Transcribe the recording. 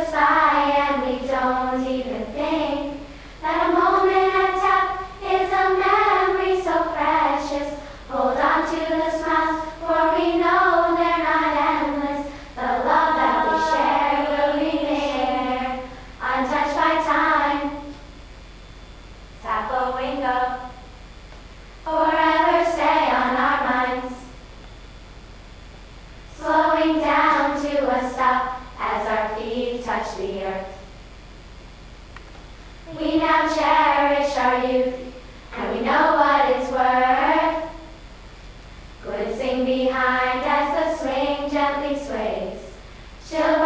goes by and we don't even think that a moment at top is a memory so precious. Hold on to the smiles, for we know they're not endless. The love that we share will remain here, untouched by time. Tap a window, forever stay on our minds, slowing down to a stop as our feet touch the earth. We now cherish our youth, and we know what it's worth. Glitzing behind as the swing gently sways, chilled